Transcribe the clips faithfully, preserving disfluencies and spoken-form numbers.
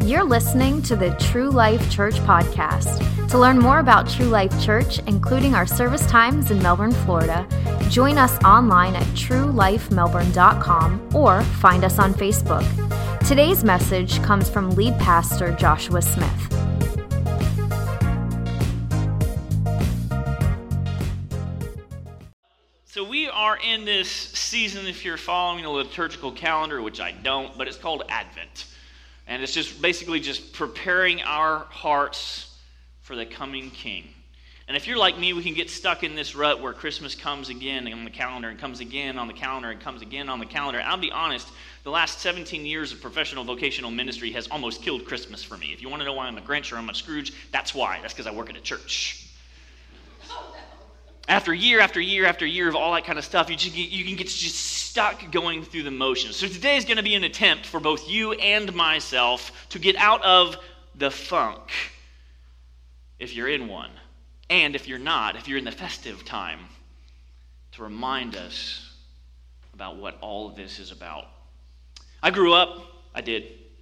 You're listening to the True Life Church podcast. To learn more about True Life Church, including our service times in Melbourne, Florida, join us online at true life melbourne dot com or find us on Facebook. Today's message comes from lead pastor Joshua Smith. So we are in this season, if you're following the liturgical calendar, which I don't, but it's called Advent. And it's just basically just preparing our hearts for the coming King. And if you're like me, we can get stuck in this rut where Christmas comes again on the calendar and comes again on the calendar and comes again on the calendar. And I'll be honest, the last seventeen years of professional vocational ministry has almost killed Christmas for me. If you want to know why I'm a Grinch or I'm a Scrooge, that's why. That's because I work at a church. After year after year after year of all that kind of stuff, you just get, you can get just stuck going through the motions. So today is going to be an attempt for both you and myself to get out of the funk, if you're in one, and if you're not, if you're in the festive time, to remind us about what all of this is about. I grew up, I did.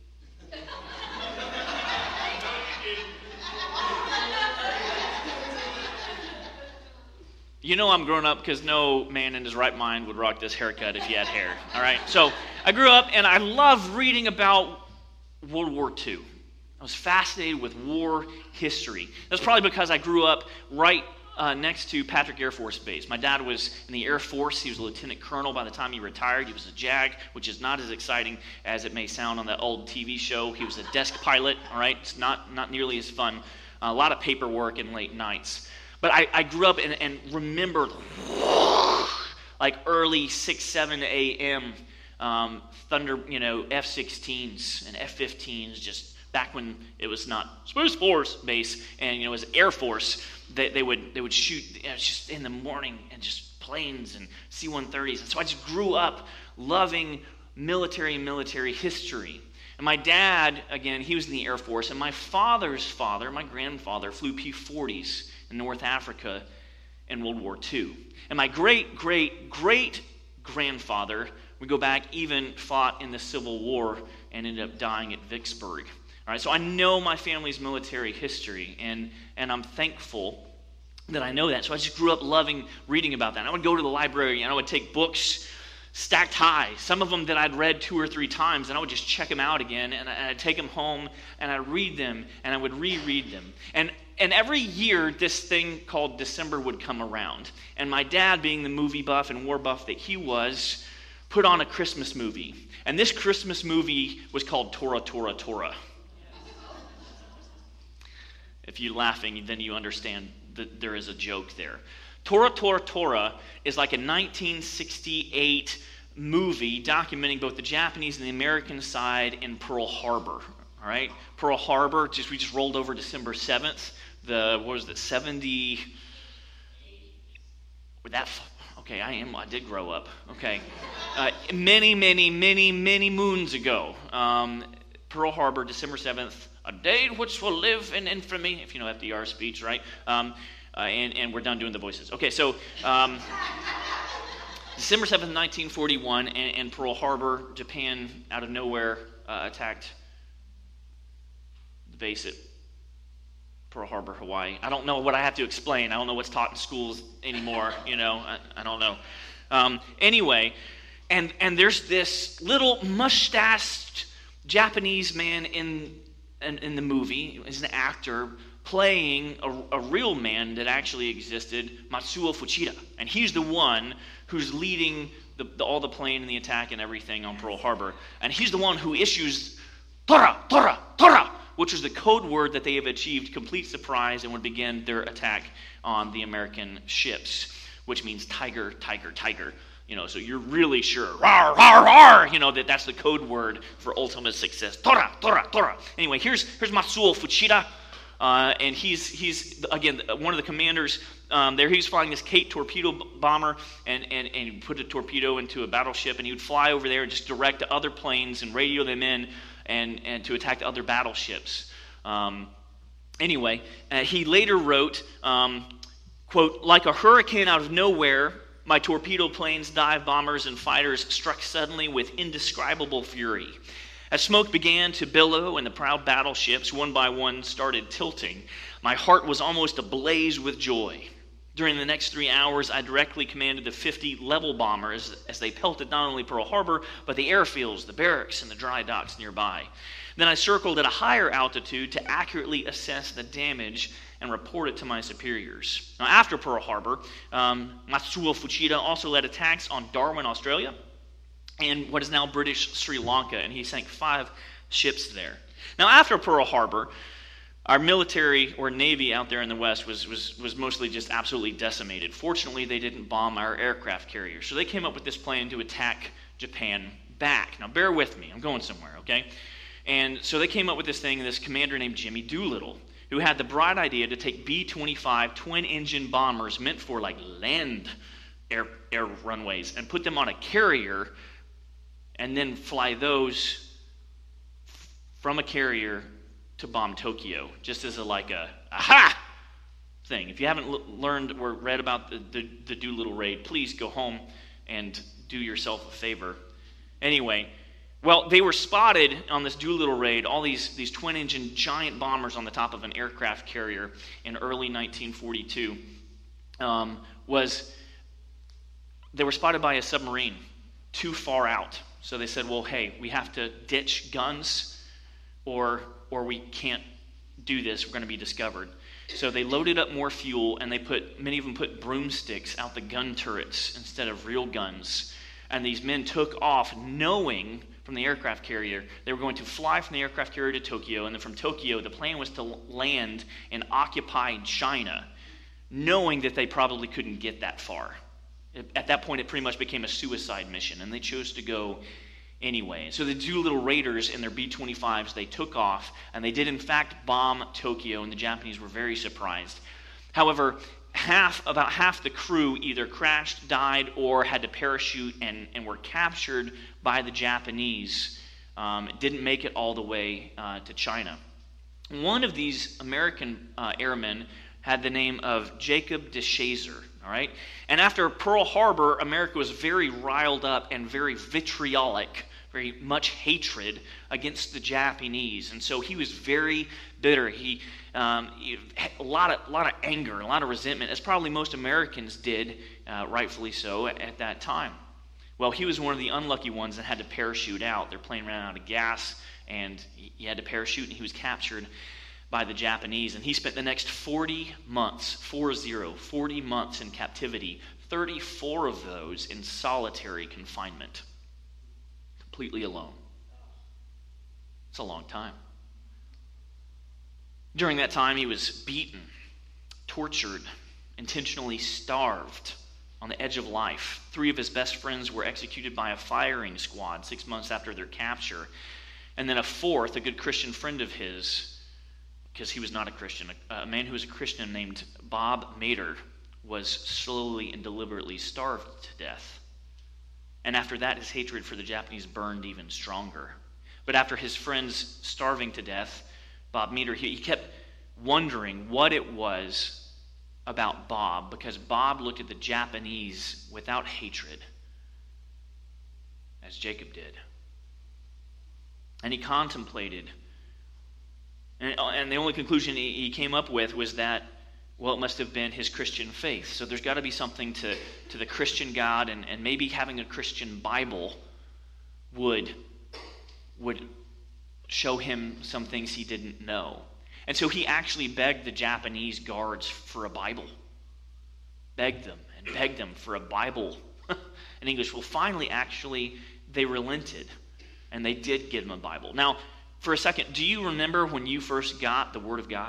You know I'm grown up because no man in his right mind would rock this haircut if he had hair, all right? So I grew up, and I love reading about World War Two. I was fascinated with war history. That's probably because I grew up right uh, next to Patrick Air Force Base. My dad was in the Air Force. He was a lieutenant colonel by the time he retired. He was a JAG, which is not as exciting as it may sound on that old T V show. He was a desk pilot, all right? It's not, not nearly as fun. Uh, a lot of paperwork and late nights. But I, I grew up and, and remembered like early six, seven a.m. Um, thunder, you know, F sixteens and F fifteens, just back when it was not Space Force base and, you know, it was Air Force. They, they would they would shoot, you know, just in the morning, and just planes and C one thirties. And so I just grew up loving military and military history. And my dad, again, he was in the Air Force, and my father's father, my grandfather, flew P forties in North Africa in World War Two. And my great, great, great grandfather, we go back, even fought in the Civil War and ended up dying at Vicksburg. All right, so I know my family's military history, and, and I'm thankful that I know that. So I just grew up loving reading about that. And I would go to the library, and I would take books stacked high, some of them that I'd read two or three times, and I would just check them out again, and I'd take them home, and I'd read them, and I would reread them. And and every year, this thing called December would come around, and my dad, being the movie buff and war buff that he was, put on a Christmas movie. And this Christmas movie was called Tora, Tora, Tora. If you're laughing, then you understand that there is a joke there. Tora, Tora, Tora is like a nineteen sixty-eight movie documenting both the Japanese and the American side in Pearl Harbor. All right, Pearl Harbor. Just we just rolled over December seventh. The what was it? seventy. With that. Okay, I am. I did grow up. Okay, uh, many, many, many, many moons ago. Um, Pearl Harbor, December seventh. A day which will live in infamy. If you know F D R's speech, right? Um, Uh, and, and we're done doing the voices. Okay, so um, December seventh, nineteen forty-one, and, and Pearl Harbor, Japan, out of nowhere, uh, attacked the base at Pearl Harbor, Hawaii. I don't know what I have to explain. I don't know what's taught in schools anymore. You know, I, I don't know. Um, anyway, and and there's this little mustached Japanese man in in, in the movie. He's an actor playing a, a real man that actually existed, Matsuo Fuchida. And he's the one who's leading the, the, all the plane and the attack and everything on Pearl Harbor. And he's the one who issues Tora, Tora, Tora, which is the code word that they have achieved complete surprise and would begin their attack on the American ships, which means tiger, tiger, tiger. You know, so you're really sure, rawr, rawr, rawr, you know, that that's the code word for ultimate success. Tora, Tora, Tora. Anyway, here's, here's Matsuo Fuchida. Uh, and he's, he's again, one of the commanders um, there. He was flying this Kate torpedo bomber, and, and, and he put a torpedo into a battleship, and he would fly over there and just direct the other planes and radio them in and, and to attack the other battleships. Um, anyway, uh, he later wrote, um, quote, "Like a hurricane out of nowhere, my torpedo planes, dive bombers, and fighters struck suddenly with indescribable fury. As smoke began to billow and the proud battleships, one by one, started tilting, my heart was almost ablaze with joy. During the next three hours, I directly commanded the fifty level bombers as they pelted not only Pearl Harbor, but the airfields, the barracks, and the dry docks nearby. Then I circled at a higher altitude to accurately assess the damage and report it to my superiors. Now, after Pearl Harbor, um, Matsuo Fuchida also led attacks on Darwin, Australia, and what is now British Sri Lanka, and he sank five ships there. Now, after Pearl Harbor, our military or navy out there in the West was, was, was mostly just absolutely decimated. Fortunately, they didn't bomb our aircraft carriers, so they came up with this plan to attack Japan back. Now, bear with me. I'm going somewhere, okay? And so they came up with this thing, this commander named Jimmy Doolittle, who had the bright idea to take B twenty-five twin-engine bombers meant for, like, land air, air runways and put them on a carrier and then fly those from a carrier to bomb Tokyo, just as a, like a, aha thing. If you haven't l- learned or read about the, the, the Doolittle raid, please go home and do yourself a favor. Anyway, well, they were spotted on this Doolittle raid, all these, these twin-engine giant bombers on the top of an aircraft carrier in early nineteen forty-two. Um, was they were spotted by a submarine too far out. So they said, well, hey, we have to ditch guns or or we can't do this. We're going to be discovered. So they loaded up more fuel, and they put many of them put broomsticks out the gun turrets instead of real guns. And these men took off knowing from the aircraft carrier they were going to fly from the aircraft carrier to Tokyo, and then from Tokyo the plan was to land in occupied China, knowing that they probably couldn't get that far. At that point, it pretty much became a suicide mission, and they chose to go anyway. So the Doolittle Raiders in their B twenty-fives, they took off, and they did in fact bomb Tokyo, and the Japanese were very surprised. However, half, about half the crew either crashed, died, or had to parachute and, and were captured by the Japanese. Um, didn't make it all the way uh, to China. One of these American uh, airmen had the name of Jacob DeShazer. All right? And after Pearl Harbor, America was very riled up and very vitriolic, very much hatred against the Japanese. And so he was very bitter. He, um, he had a lot of, a lot of anger, a lot of resentment, as probably most Americans did, uh, rightfully so, at, at that time. Well, he was one of the unlucky ones that had to parachute out. Their plane ran out of gas, and he had to parachute, and he was captured by the Japanese, and he spent the next forty months, four zero, forty months in captivity, thirty-four of those in solitary confinement, completely alone. It's a long time. During that time, he was beaten, tortured, intentionally starved, on the edge of life. Three of his best friends were executed by a firing squad six months after their capture, and then a fourth, a good Christian friend of his, because he was not a Christian. A, a man who was a Christian named Bob Mader was slowly and deliberately starved to death. And after that, his hatred for the Japanese burned even stronger. But after his friends starving to death, Bob Mader, he, he kept wondering what it was about Bob, because Bob looked at the Japanese without hatred, as Jacob did. And he contemplated. And the only conclusion he came up with was that, well, it must have been his Christian faith. So there's got to be something to, to the Christian God, and, and maybe having a Christian Bible would, would show him some things he didn't know. And so he actually begged the Japanese guards for a Bible. Begged them and begged them for a Bible in English. Well, finally, actually, they relented, and they did give him a Bible. Now, for a second, do you remember when you first got the Word of God?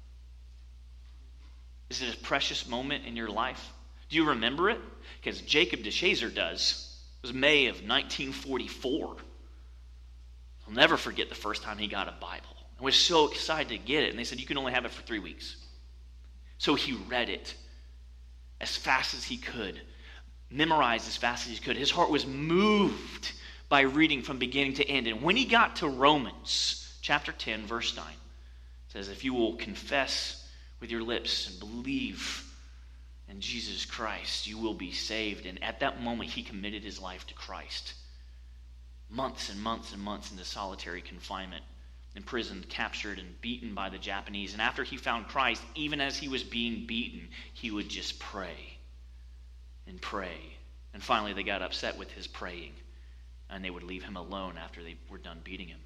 Is it a precious moment in your life? Do you remember it? Because Jacob DeShazer does. It was May of nineteen forty-four. I'll never forget the first time he got a Bible. I was so excited to get it, and they said, you can only have it for three weeks. So he read it as fast as he could, memorized as fast as he could. His heart was moved by reading from beginning to end. And when he got to Romans chapter ten, verse nine, it says, if you will confess with your lips and believe in Jesus Christ, you will be saved. And at that moment, he committed his life to Christ. months and months and months into solitary confinement, imprisoned, captured, and beaten by the Japanese. And after he found Christ, even as he was being beaten, he would just pray and pray. And finally they got upset with his praying, and they would leave him alone after they were done beating him.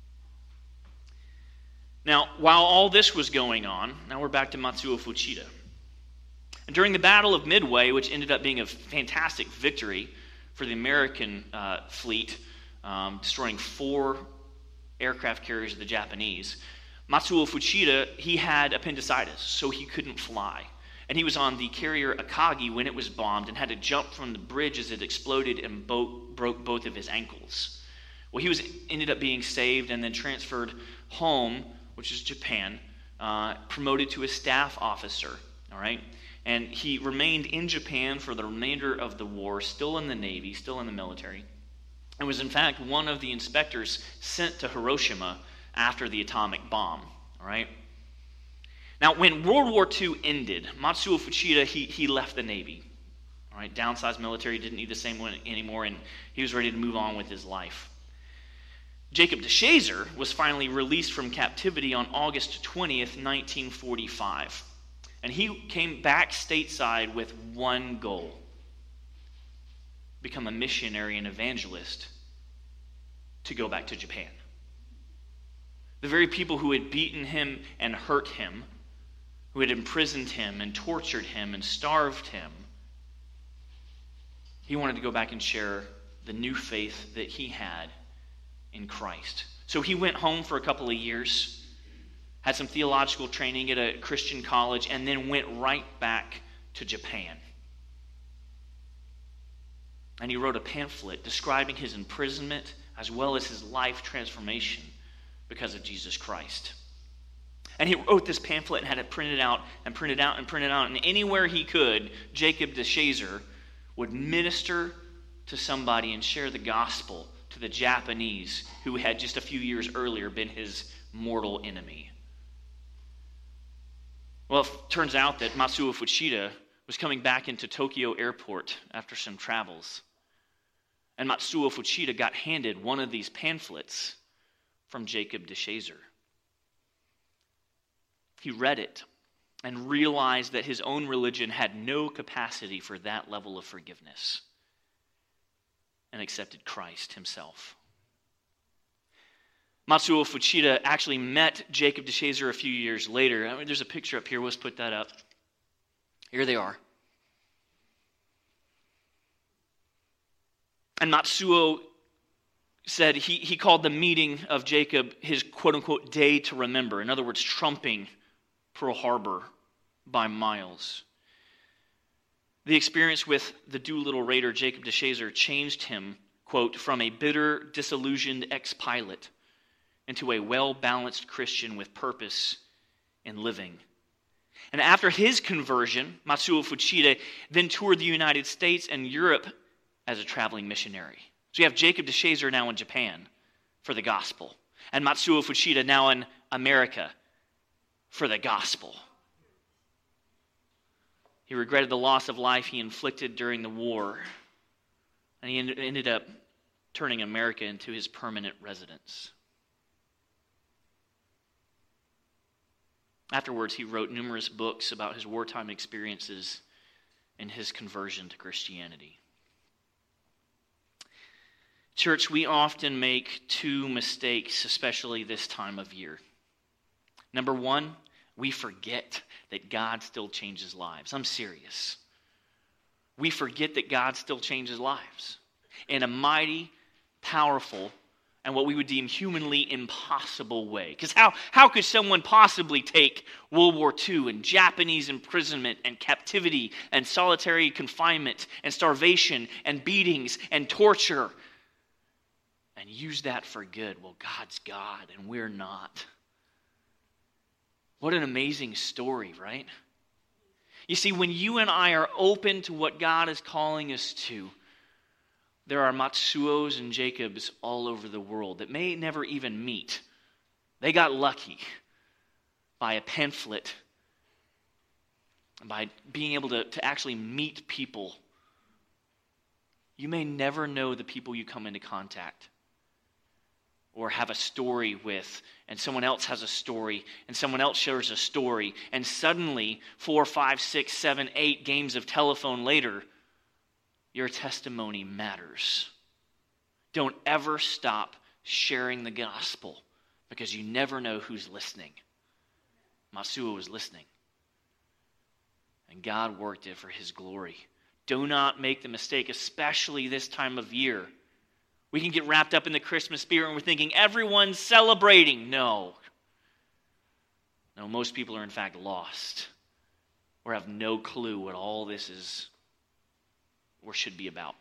Now, while all this was going on, now we're back to Matsuo Fuchida. And during the Battle of Midway, which ended up being a fantastic victory for the American uh, fleet, um, destroying four aircraft carriers of the Japanese, Matsuo Fuchida, he had appendicitis, so he couldn't fly. And he was on the carrier Akagi when it was bombed and had to jump from the bridge as it exploded and bo- broke both of his ankles. Well, he was ended up being saved and then transferred home, which is Japan, uh, promoted to a staff officer, all right? And he remained in Japan for the remainder of the war, still in the Navy, still in the military, and was in fact one of the inspectors sent to Hiroshima after the atomic bomb, all right? Now, when World War Two ended, Matsuo Fuchida, he, he left the Navy, all right? Downsized military, didn't need the same one anymore, and he was ready to move on with his life. Jacob de Shazer was finally released from captivity on August twentieth, nineteen forty-five. And he came back stateside with one goal: become a missionary and evangelist to go back to Japan. The very people who had beaten him and hurt him, who had imprisoned him and tortured him and starved him, he wanted to go back and share the new faith that he had in Christ. So he went home for a couple of years, had some theological training at a Christian college, and then went right back to Japan. And he wrote a pamphlet describing his imprisonment as well as his life transformation because of Jesus Christ. And he wrote this pamphlet and had it printed out and printed out and printed out. And anywhere he could, Jacob de Shazer would minister to somebody and share the gospel to the Japanese who had just a few years earlier been his mortal enemy. Well, it turns out that Matsuo Fuchida was coming back into Tokyo Airport after some travels. And Matsuo Fuchida got handed one of these pamphlets from Jacob de Shazer. He read it and realized that his own religion had no capacity for that level of forgiveness, and accepted Christ himself. Matsuo Fuchida actually met Jacob de Shazer a few years later. I mean, there's a picture up here. Let's put that up. Here they are. And Matsuo said he, he called the meeting of Jacob his quote-unquote day to remember. In other words, trumping Pearl Harbor by miles. The experience with the Doolittle Raider, Jacob de Shazer, changed him, quote, from a bitter, disillusioned ex-pilot into a well-balanced Christian with purpose in living. And after his conversion, Matsuo Fuchida then toured the United States and Europe as a traveling missionary. So you have Jacob de Shazer now in Japan for the gospel, and Matsuo Fuchida now in America for the gospel. He regretted the loss of life he inflicted during the war, and he ended up turning America into his permanent residence. Afterwards, he wrote numerous books about his wartime experiences and his conversion to Christianity. Church, we often make two mistakes, especially this time of year. Number one, we forget that God still changes lives. I'm serious. We forget that God still changes lives in a mighty, powerful, and what we would deem humanly impossible way. Because how, how could someone possibly take World War Two and Japanese imprisonment and captivity and solitary confinement and starvation and beatings and torture and use that for good? Well, God's God and we're not. What an amazing story, right? You see, when you and I are open to what God is calling us to, there are Matsuos and Jacobs all over the world that may never even meet. They got lucky by a pamphlet, by being able to, to actually meet people. You may never know the people you come into contact or have a story with, and someone else has a story, and someone else shares a story, and suddenly, four, five, six, seven, eight games of telephone later, your testimony matters. Don't ever stop sharing the gospel, because you never know who's listening. Matsuo was listening. And God worked it for his glory. Do not make the mistake, especially this time of year. We can get wrapped up in the Christmas spirit and we're thinking everyone's celebrating. No. No, most people are in fact lost or have no clue what all this is or should be about.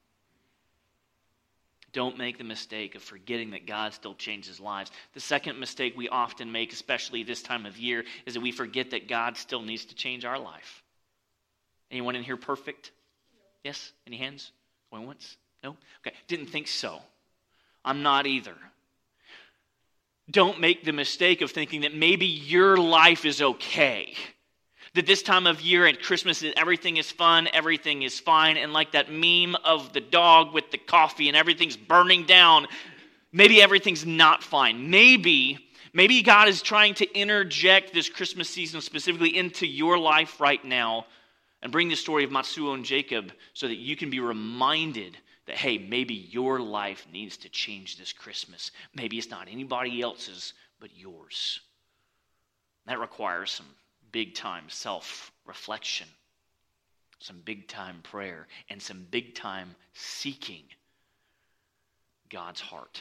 Don't make the mistake of forgetting that God still changes lives. The second mistake we often make, especially this time of year, is that we forget that God still needs to change our life. Anyone in here perfect? Yes? Any hands? Going once? No? Okay. Didn't think so. I'm not either. Don't make the mistake of thinking that maybe your life is okay. That this time of year at Christmas, everything is fun, everything is fine, and like that meme of the dog with the coffee and everything's burning down, maybe everything's not fine. Maybe, maybe God is trying to interject this Christmas season specifically into your life right now and bring the story of Matsuo and Jacob so that you can be reminded that, hey, maybe your life needs to change this Christmas. Maybe it's not anybody else's, but yours. That requires some big-time self-reflection, some big-time prayer, and some big-time seeking God's heart.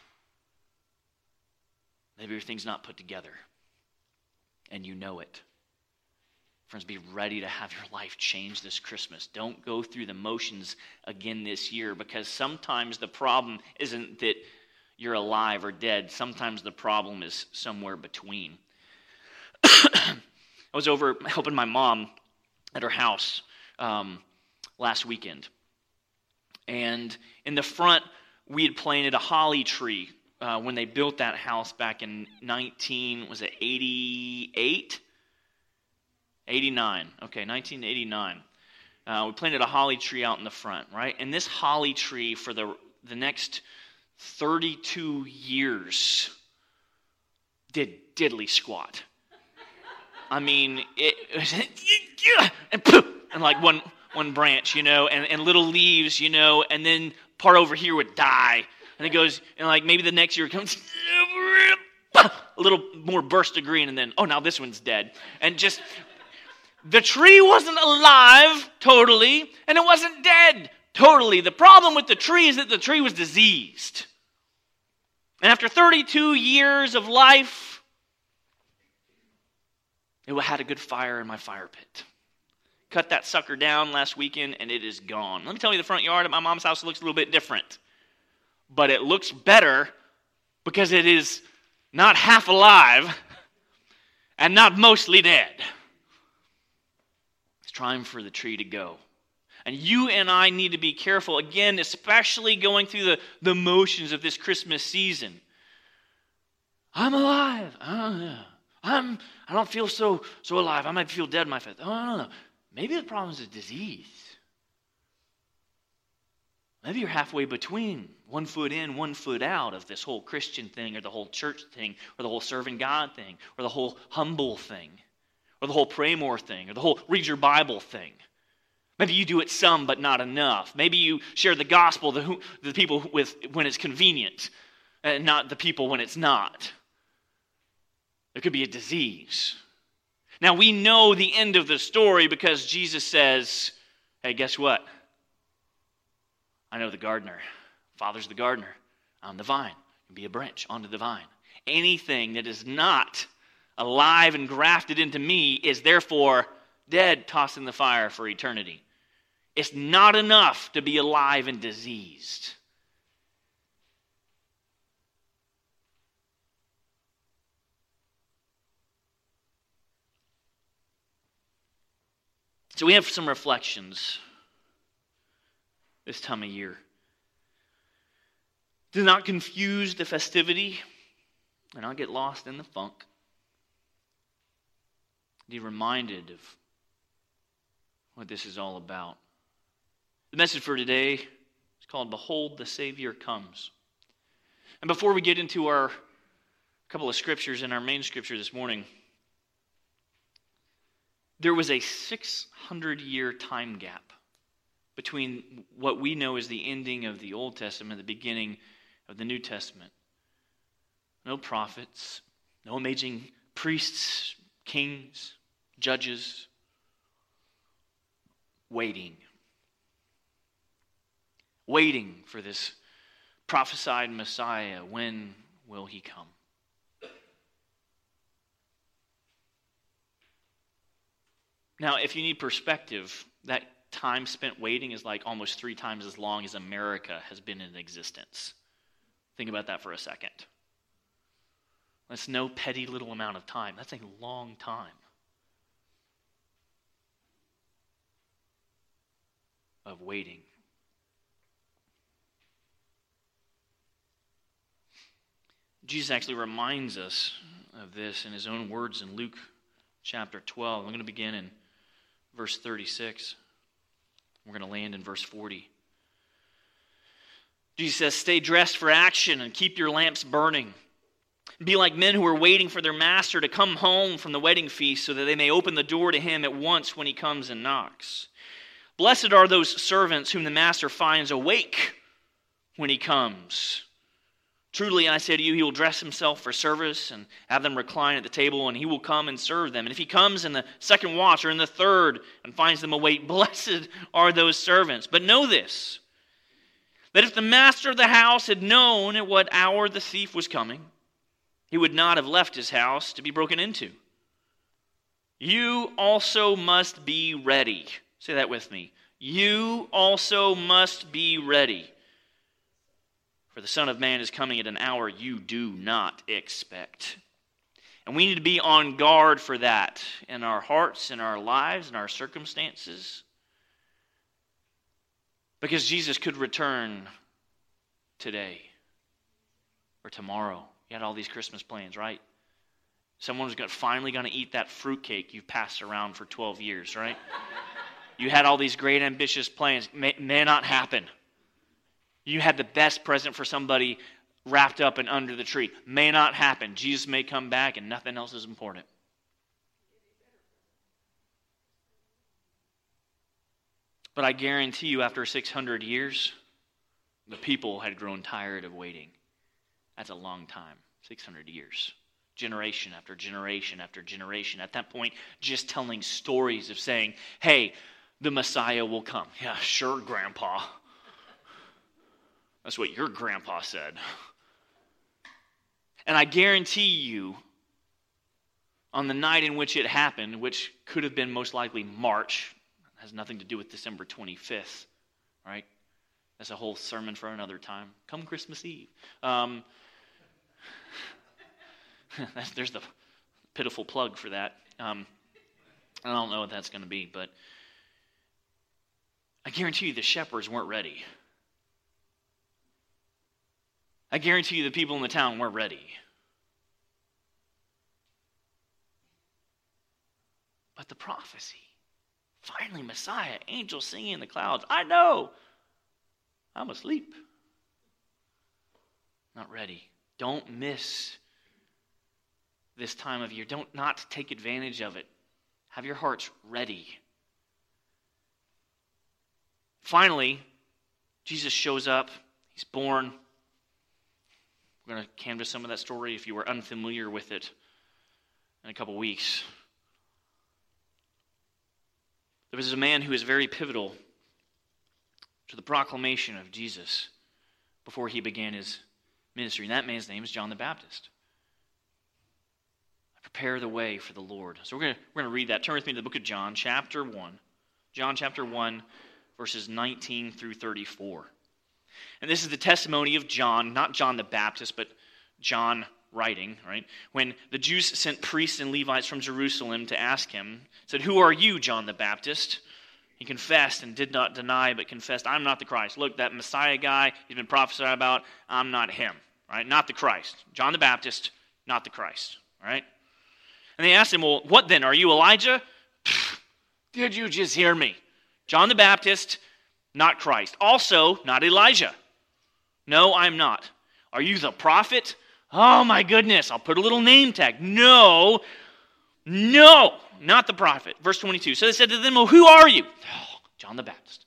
Maybe your thing's not put together, and you know it. Friends, be ready to have your life change this Christmas. Don't go through the motions again this year, because sometimes the problem isn't that you're alive or dead. Sometimes the problem is somewhere between. I was over helping my mom at her house um, last weekend. And in the front, we had planted a holly tree uh, when they built that house back in nineteen, was it eighty-eight? eighty-nine. Okay, nineteen eighty-nine. Uh, we planted a holly tree out in the front, right? And this holly tree for the the next thirty-two years did diddly squat. I mean, it, it was and poof, and like one one branch, you know, and, and little leaves, you know, and then part over here would die, and it goes, and like maybe the next year it comes a little more burst of green, and then oh, now this one's dead, and just the tree wasn't alive totally, and it wasn't dead totally. The problem with the tree is that the tree was diseased, and after thirty-two years of life, it had a good fire in my fire pit. Cut that sucker down last weekend, and it is gone. Let me tell you, the front yard at my mom's house looks a little bit different. But it looks better because it is not half alive and not mostly dead. It's time for the tree to go. And you and I need to be careful, again, especially going through the, the motions of this Christmas season. I'm alive. Oh, yeah. I'm, I don't feel so so alive. I might feel dead in my faith. Oh, no, no. Maybe the problem is a disease. Maybe you're halfway between, one foot in, one foot out of this whole Christian thing or the whole church thing or the whole serving God thing or the whole humble thing or the whole pray more thing or the whole read your Bible thing. Maybe you do it some but not enough. Maybe you share the gospel to the people with when it's convenient and not the people when it's not. There could be a disease. Now, we know the end of the story because Jesus says, hey, guess what? I know the gardener. Father's the gardener. I'm the vine. Be a branch onto the vine. Anything that is not alive and grafted into me is therefore dead, tossed in the fire for eternity. It's not enough to be alive and diseased. So we have some reflections this time of year. Do not confuse the festivity and not get lost in the funk. Be reminded of what this is all about. The message for today is called Behold, the Savior Comes. And before we get into our couple of scriptures in our main scripture this morning, there was a six hundred year time gap between what we know as the ending of the Old Testament and the beginning of the New Testament. No prophets, no amazing priests, kings, judges, waiting. Waiting for this prophesied Messiah. When will he come? Now, if you need perspective, that time spent waiting is like almost three times as long as America has been in existence. Think about that for a second. That's no petty little amount of time. That's a long time of waiting. Jesus actually reminds us of this in his own words in Luke chapter twelve. I'm going to begin in verse thirty-six. We're going to land in verse forty. Jesus says, "Stay dressed for action and keep your lamps burning. Be like men who are waiting for their master to come home from the wedding feast so that they may open the door to him at once when he comes and knocks. Blessed are those servants whom the master finds awake when he comes. Truly, I say to you, he will dress himself for service and have them recline at the table, and he will come and serve them. And if he comes in the second watch or in the third and finds them awake, blessed are those servants. But know this, that if the master of the house had known at what hour the thief was coming, he would not have left his house to be broken into. You also must be ready." Say that with me. You also must be ready. For the Son of Man is coming at an hour you do not expect. And we need to be on guard for that in our hearts, in our lives, in our circumstances. Because Jesus could return today or tomorrow. You had all these Christmas plans, right? Someone was gonna, finally going to eat that fruitcake you've passed around for twelve years, right? You had all these great ambitious plans. May, may not happen. You had the best present for somebody wrapped up and under the tree. May not happen. Jesus may come back and nothing else is important. But I guarantee you, after six hundred years, the people had grown tired of waiting. That's a long time, six hundred years. Generation after generation after generation. At that point, just telling stories of saying, hey, the Messiah will come. Yeah, sure, Grandpa. That's what your grandpa said. And I guarantee you, on the night in which it happened, which could have been most likely March, has nothing to do with December twenty-fifth, right? That's a whole sermon for another time. Come Christmas Eve. Um, that's, there's the pitiful plug for that. Um, I don't know what that's going to be, but I guarantee you the shepherds weren't ready. I guarantee you the people in the town weren't ready. But the prophecy, finally Messiah, angels singing in the clouds. I know. I'm asleep. Not ready. Don't miss this time of year. Don't not take advantage of it. Have your hearts ready. Finally, Jesus shows up. He's born. We're going to canvas some of that story if you were unfamiliar with it in a couple weeks. There was a man who was very pivotal to the proclamation of Jesus before he began his ministry. And that man's name is John the Baptist. Prepare the way for the Lord. So we're going to, we're going to read that. Turn with me to the book of John, chapter one. John chapter one, verses nineteen through thirty-four. And this is the testimony of John, not John the Baptist, but John writing, right? When the Jews sent priests and Levites from Jerusalem to ask him, said, "Who are you, John the Baptist?" He confessed and did not deny, but confessed, "I'm not the Christ." Look, that Messiah guy he's been prophesied about, I'm not him, right? Not the Christ. John the Baptist, not the Christ, all right? And they asked him, "Well, what then? Are you Elijah?" Did you just hear me? John the Baptist, not Christ. Also, not Elijah. No, I'm not. Are you the prophet? Oh my goodness, I'll put a little name tag. No, no, not the prophet. Verse twenty-two. So they said to them, well, who are you? Oh, John the Baptist.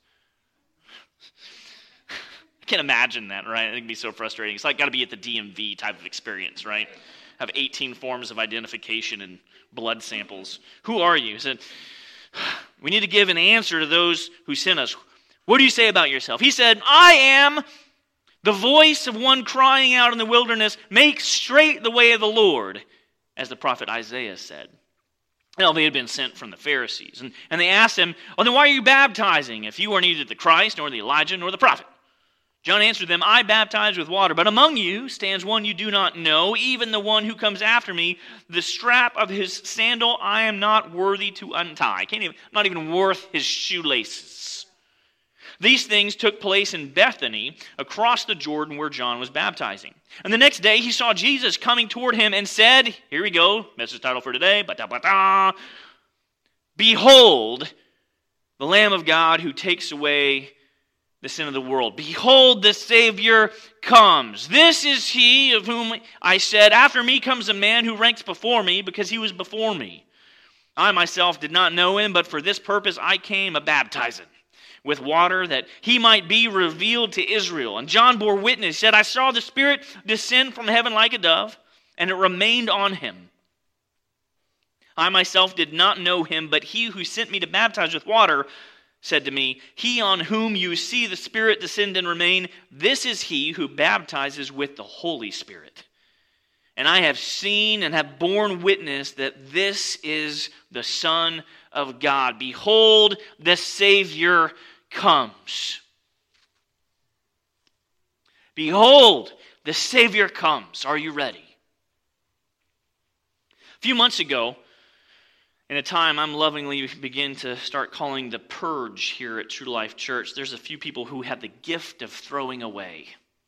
I can't imagine that, right? I think it'd be so frustrating. It's like got to be at the D M V type of experience, right? Have eighteen forms of identification and blood samples. Who are you? He said, we need to give an answer to those who sent us. What do you say about yourself? He said, I am the voice of one crying out in the wilderness, make straight the way of the Lord, as the prophet Isaiah said. Now, they had been sent from the Pharisees. And, and they asked him, well, then why are you baptizing if you are neither the Christ, nor the Elijah, nor the prophet? John answered them, I baptize with water, but among you stands one you do not know, even the one who comes after me. The strap of his sandal I am not worthy to untie. Can't even, not even worth his shoelaces. These things took place in Bethany, across the Jordan where John was baptizing. And the next day he saw Jesus coming toward him and said, here we go, message title for today, ba-da-ba-da, behold, the Lamb of God who takes away the sin of the world. Behold, the Savior comes. This is he of whom I said, after me comes a man who ranks before me, because he was before me. I myself did not know him, but for this purpose I came a baptizing with water, that he might be revealed to Israel. And John bore witness, said, I saw the Spirit descend from heaven like a dove, and it remained on him. I myself did not know him, but he who sent me to baptize with water said to me, he on whom you see the Spirit descend and remain, this is he who baptizes with the Holy Spirit. And I have seen and have borne witness that this is the Son of God. Behold, the Savior comes. Behold, the Savior comes. Are you ready? A few months ago, in a time I'm lovingly begin to start calling the purge here at True Life Church, there's a few people who have the gift of throwing away.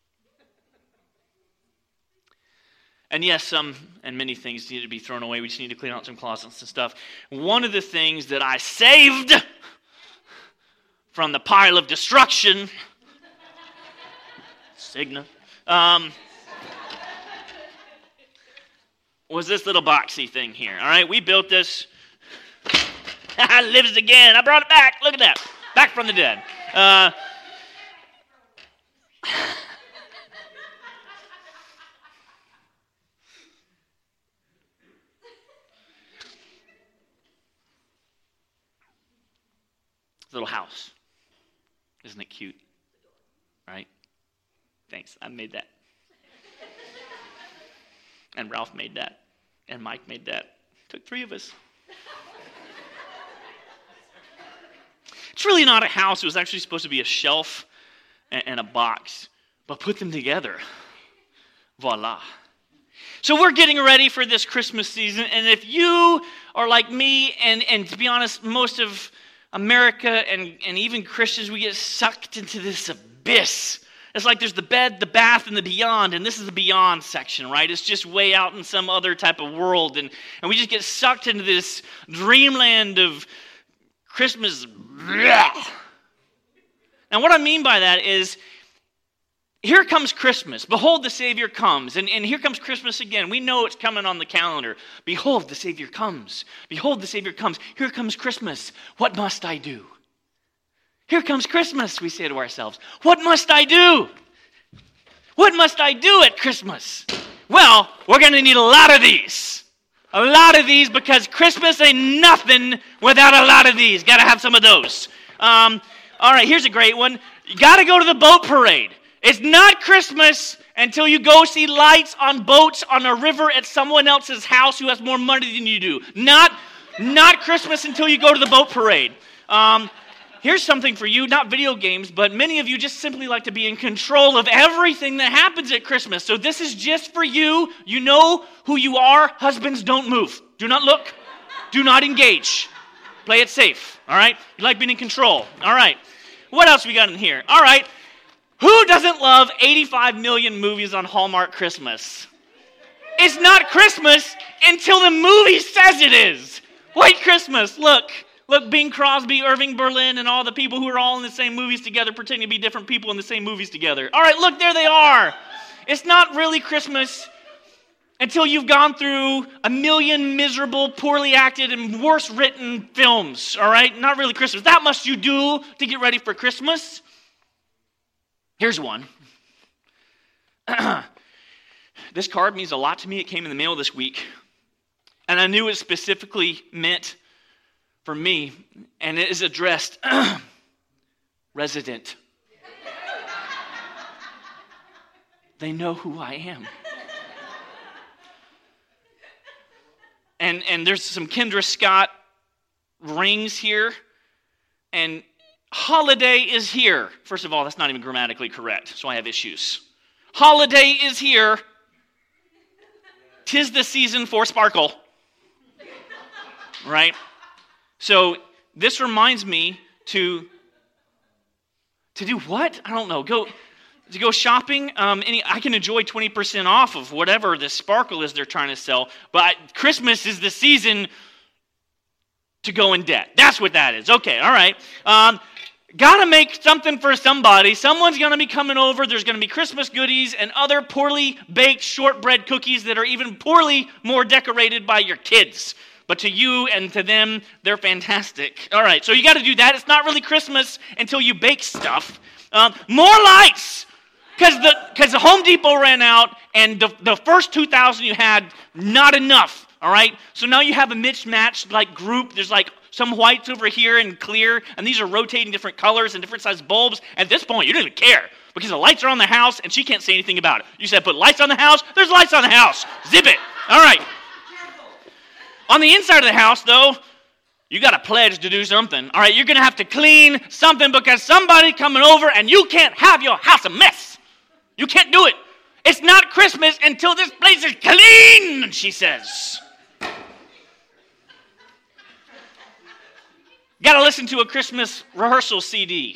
And yes, some and many things need to be thrown away. We just need to clean out some closets and stuff. One of the things that I saved from the pile of destruction, Cigna, um, was this little boxy thing here. All right, we built this. It lives again. I brought it back. Look at that. Back from the dead. Uh, little house. Isn't it cute? Right? Thanks. I made that. And Ralph made that. And Mike made that. Took three of us. It's really not a house. It was actually supposed to be a shelf and, and a box. But put them together. Voila. So we're getting ready for this Christmas season. And if you are like me, and, and to be honest, most of America and, and even Christians, we get sucked into this abyss. It's like there's the bed, the bath, and the beyond, and this is the beyond section, right? It's just way out in some other type of world, and, and we just get sucked into this dreamland of Christmas. Now, what I mean by that is, here comes Christmas. Behold, the Savior comes. And, and here comes Christmas again. We know it's coming on the calendar. Behold, the Savior comes. Behold, the Savior comes. Here comes Christmas. What must I do? Here comes Christmas, we say to ourselves. What must I do? What must I do at Christmas? Well, we're going to need a lot of these. A lot of these, because Christmas ain't nothing without a lot of these. Got to have some of those. Um, all right, here's a great one. You got to go to the boat parade. It's not Christmas until you go see lights on boats on a river at someone else's house who has more money than you do. Not, not Christmas until you go to the boat parade. Um, here's something for you, not video games, but many of you just simply like to be in control of everything that happens at Christmas. So this is just for you. You know who you are. Husbands, don't move. Do not look. Do not engage. Play it safe, all right? You like being in control. All right. What else we got in here? All right. Who doesn't love eighty-five million movies on Hallmark Christmas? It's not Christmas until the movie says it is. White Christmas, look. Look, Bing Crosby, Irving Berlin, and all the people who are all in the same movies together pretending to be different people in the same movies together. All right, look, there they are. It's not really Christmas until you've gone through a million miserable, poorly acted, and worse written films, all right? Not really Christmas. That must you do to get ready for Christmas. Here's one. This card means a lot to me. It came in the mail this week. And I knew it specifically meant for me. And it is addressed, resident. They know who I am. And and there's some Kendra Scott rings here. And holiday is here. First of all, that's not even grammatically correct, so I have issues. Holiday is here. 'Tis the season for sparkle. Right? So this reminds me to to do what? I don't know. Go to go shopping. Um, any I can enjoy twenty percent off of whatever the sparkle is they're trying to sell. But Christmas is the season to go in debt. That's what that is. Okay, all right. Um, Gotta make something for somebody. Someone's gonna be coming over. There's gonna be Christmas goodies and other poorly baked shortbread cookies that are even poorly more decorated by your kids. But to you and to them, they're fantastic. All right, so you got to do that. It's not really Christmas until you bake stuff. Um, more lights, because the because the Home Depot ran out, and the, the first two thousand you had, not enough. All right, so now you have a mismatched like group. There's like some whites over here and clear, and these are rotating different colors and different size bulbs. At this point, you don't even care because the lights are on the house, and she can't say anything about it. You said put lights on the house. There's lights on the house. Zip it. All right. On the inside of the house, though, you got to pledge to do something. All right, you're going to have to clean something because somebody's coming over and you can't have your house a mess. You can't do it. It's not Christmas until this place is clean, she says. Got to listen to a Christmas rehearsal C D.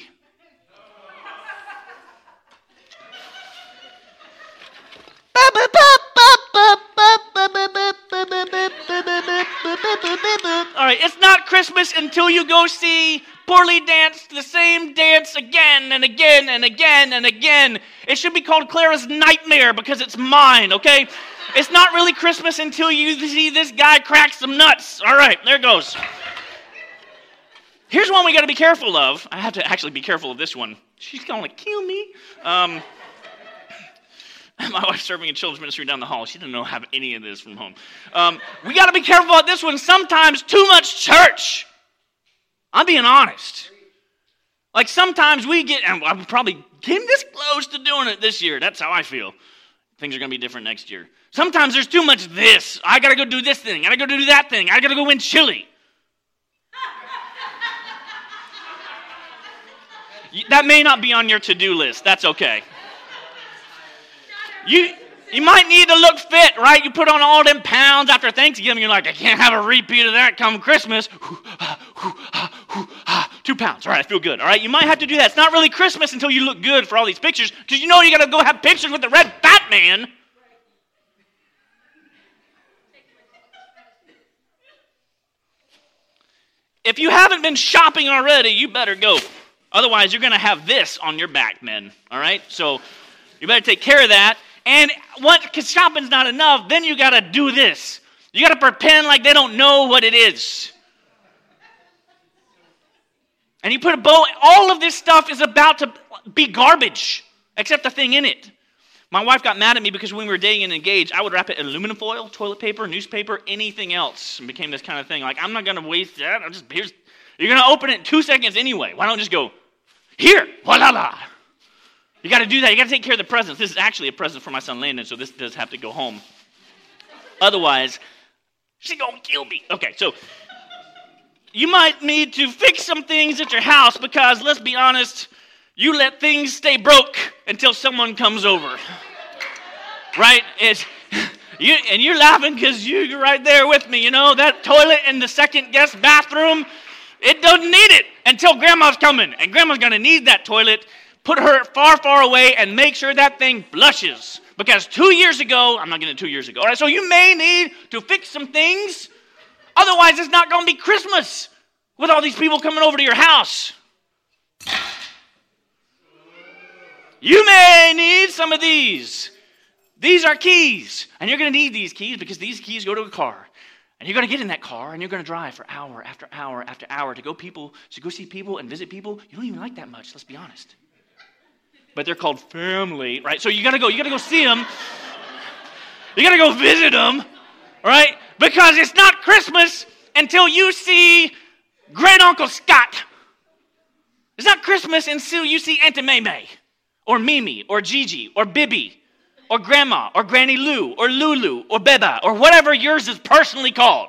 All right, it's not Christmas until you go see poorly dance the same dance again and again and again and again. It should be called Clara's Nightmare because it's mine, okay? It's not really Christmas until you see this guy crack some nuts. All right, there it goes. Here's one we got to be careful of. I have to actually be careful of this one. She's going to kill me. Um... My wife's serving in children's ministry down the hall. She didn't know have any of this from home. Um, we got to be careful about this one. Sometimes too much church. I'm being honest. Like sometimes we get, and I'm probably getting this close to doing it this year. That's how I feel. Things are going to be different next year. Sometimes there's too much this. I got to go do this thing. I got to go do that thing. I got to go win chili. That may not be on your to-do list. That's okay. You you might need to look fit, right? You put on all them pounds after Thanksgiving. You're like, I can't have a repeat of that come Christmas. Two pounds. All right, I feel good. All right, you might have to do that. It's not really Christmas until you look good for all these pictures because you know you got to go have pictures with the red fat man. If you haven't been shopping already, you better go. Otherwise, you're going to have this on your back, men. All right? So you better take care of that. And what, because shopping's not enough, then you got to do this. You got to pretend like they don't know what it is. And you put a bow, all of this stuff is about to be garbage, except the thing in it. My wife got mad at me because when we were dating and engaged, I would wrap it in aluminum foil, toilet paper, newspaper, anything else. And became this kind of thing. Like, I'm not going to waste that. I'm just, here's, you're going to open it in two seconds anyway. Why don't just go, here, voila la. You got to do that. You got to take care of the presents. This is actually a present for my son Landon, so this does have to go home. Otherwise, she's going to kill me. Okay, so you might need to fix some things at your house because, let's be honest, you let things stay broke until someone comes over. Right? It's, you, and you're laughing because you're right there with me. You know, that toilet in the second guest bathroom, it doesn't need it until Grandma's coming. And Grandma's going to need that toilet. Put her far, far away and make sure that thing flushes. Because two years ago, I'm not getting it two years ago. All right, so you may need to fix some things. Otherwise, it's not going to be Christmas with all these people coming over to your house. You may need some of these. these are keys. And you're going to need these keys because these keys go to a car. And you're going to get in that car and you're going to drive for hour after hour after hour to go people, to go see people and visit people you don't even like that much, let's be honest. But they're called family, right? So you got to go, you got to go see them. You got to go visit them, right? Because it's not Christmas until you see Great Uncle Scott. It's not Christmas until you see Auntie May May, or Mimi, or Gigi, or Bibi, or Grandma, or Granny Lou, or Lulu, or Beba, or whatever yours is personally called.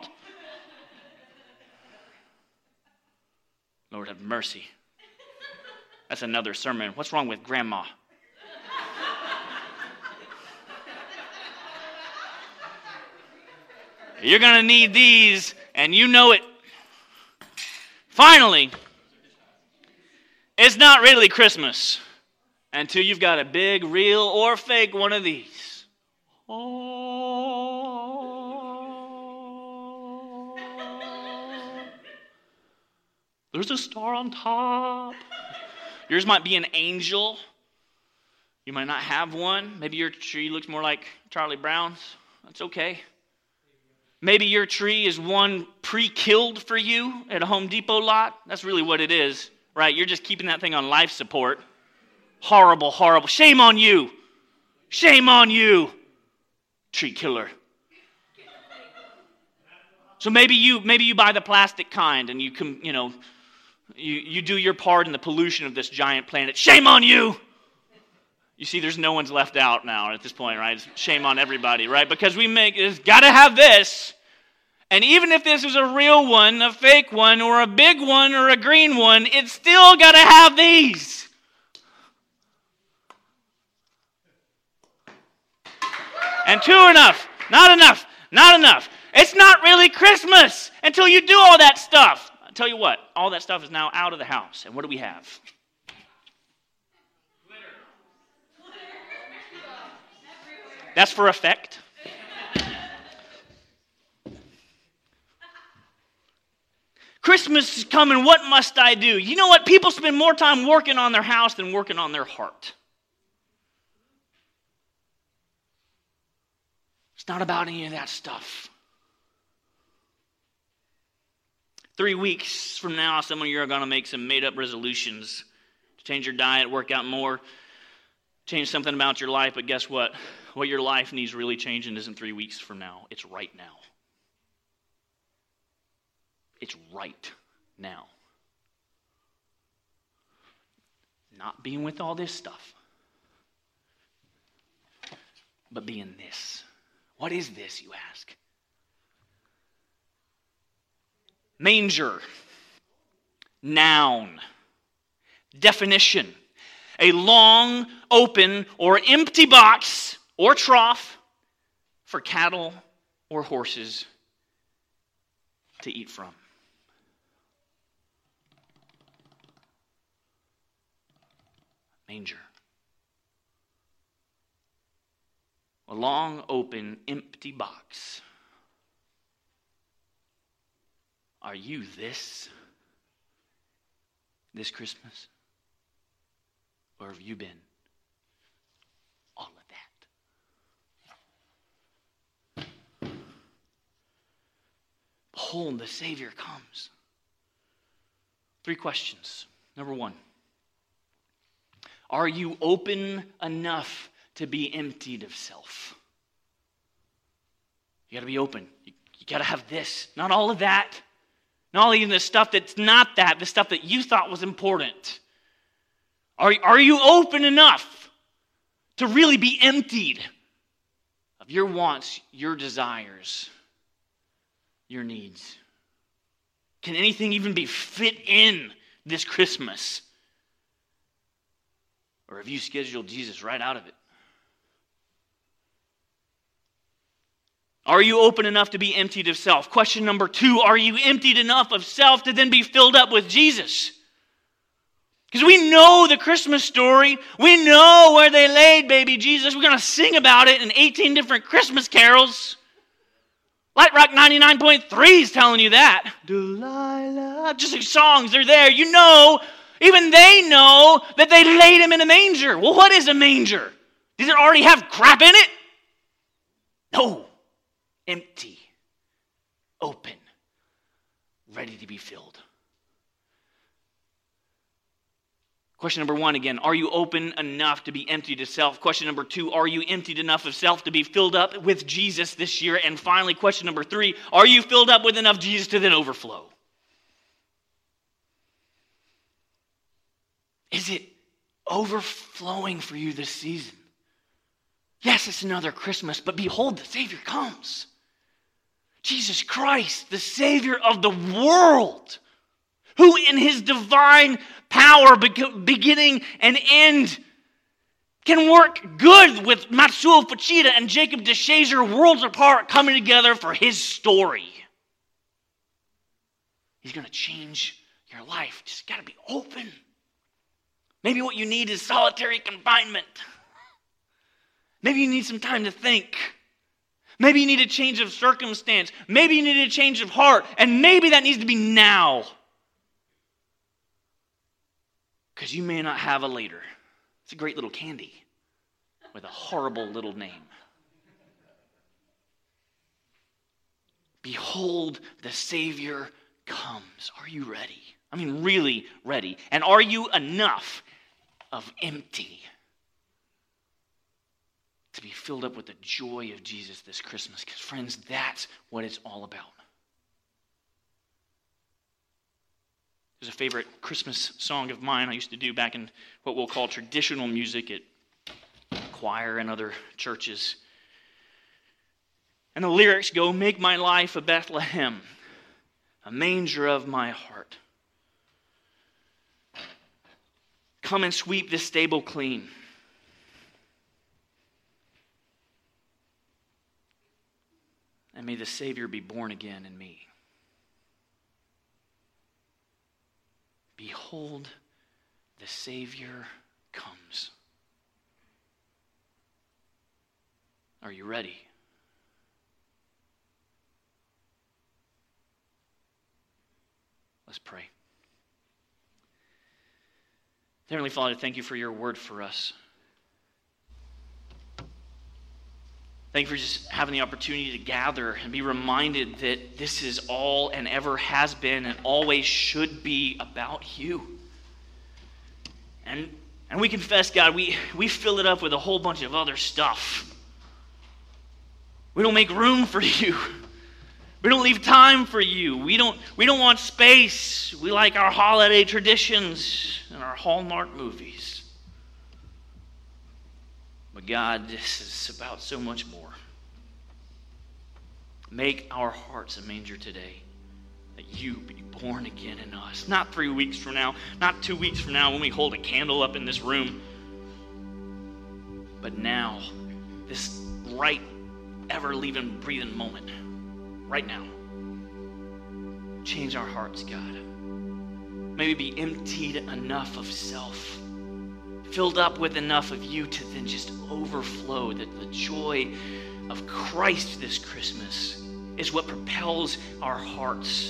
Lord have mercy. That's another sermon. What's wrong with Grandma? You're going to need these, and you know it. Finally, it's not really Christmas until you've got a big, real, or fake one of these. Oh, there's a star on top. Yours might be an angel. You might not have one. Maybe your tree looks more like Charlie Brown's. That's okay. Maybe your tree is one pre-killed for you at a Home Depot lot. That's really what it is, right? You're just keeping that thing on life support. Horrible, horrible. Shame on you. Shame on you, tree killer. So maybe you maybe you buy the plastic kind and you can, you know, you, you do your part in the pollution of this giant planet. Shame on you. You see, there's no one's left out now at this point, right? It's shame on everybody, right? Because we make, it's got to have this. And even if this is a real one, a fake one, or a big one, or a green one, it's still got to have these. And two enough, not enough, not enough. It's not really Christmas until you do all that stuff. I'll tell you what, all that stuff is now out of the house. And what do we have? That's for effect. Christmas is coming. What must I do? You know what? People spend more time working on their house than working on their heart. It's not about any of that stuff. Three weeks from now, some of you are going to make some made-up resolutions to change your diet, work out more, change something about your life. But guess what? What your life needs really changing isn't three weeks from now. It's right now. It's right now. Not being with all this stuff, but being this. What is this, you ask? Manger. Noun. Definition. A long, open, or empty box or trough for cattle or horses to eat from. Manger. A long, open, empty box. Are you this this Christmas? Or have you been all of that? Behold, the Savior comes. Three questions. Number one, are you open enough to be emptied of self? You got to be open. You, you got to have this, not all of that. Not even the stuff that's not that, the stuff that you thought was important. Are, are you open enough to really be emptied of your wants, your desires, your needs? Can anything even be fit in this Christmas? Or have you scheduled Jesus right out of it? Are you open enough to be emptied of self? Question number two, are you emptied enough of self to then be filled up with Jesus? Because we know the Christmas story. We know where they laid baby Jesus. We're going to sing about it in eighteen different Christmas carols. Light Rock ninety-nine point three is telling you that. Delilah. Just like songs, they're there. You know, even they know that they laid him in a manger. Well, what is a manger? Does it already have crap in it? No, empty, open, ready to be filled. Question number one again, are you open enough to be empty to self? Question number two, are you emptied enough of self to be filled up with Jesus this year? And finally, question number three, are you filled up with enough Jesus to then overflow? Is it overflowing for you this season? Yes, it's another Christmas, but behold, the Savior comes. Jesus Christ, the Savior of the world, who in his divine power, beginning and end, can work good with Matsuo Fuchida and Jacob DeShazer worlds apart coming together for his story. He's going to change your life. Just got to be open. Maybe what you need is solitary confinement. Maybe you need some time to think. Maybe you need a change of circumstance. Maybe you need a change of heart. And maybe that needs to be now. Because you may not have a later. It's a great little candy with a horrible little name. Behold, the Savior comes. Are you ready? I mean, really ready. And are you enough of empty to be filled up with the joy of Jesus this Christmas? Because, friends, that's what it's all about. There's a favorite Christmas song of mine I used to do back in what we'll call traditional music at choir and other churches. And the lyrics go, make my life a Bethlehem, a manger of my heart. Come and sweep this stable clean. And may the Savior be born again in me. Behold, the Savior comes. Are you ready? Let's pray. Heavenly Father, thank you for your word for us. Thank you for just having the opportunity to gather and be reminded that this is all and ever has been and always should be about you. And and we confess, God, we, we fill it up with a whole bunch of other stuff. We don't make room for you. We don't leave time for you. We don't, we don't want space. We like our holiday traditions and our Hallmark movies. But God, this is about so much more. Make our hearts a manger today, that you be born again in us. Not three weeks from now, not two weeks from now when we hold a candle up in this room, but now, this right, ever-living, breathing moment, right now. Change our hearts, God. May we be emptied enough of self, filled up with enough of you to then just overflow, that the joy of Christ this Christmas is what propels our hearts.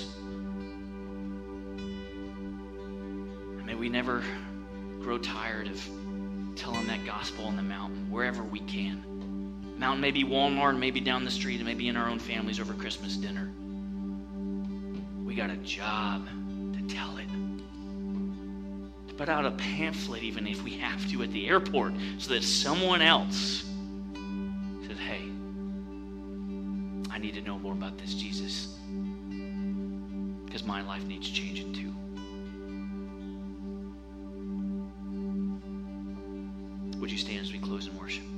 And may we never grow tired of telling that gospel on the mountain, wherever we can. Mountain may be Walmart, maybe down the street, and maybe in our own families over Christmas dinner. We got a job to tell it. Put out a pamphlet, even if we have to, at the airport, so that someone else says, hey, I need to know more about this Jesus, because my life needs changing too. Would you stand as we close in worship?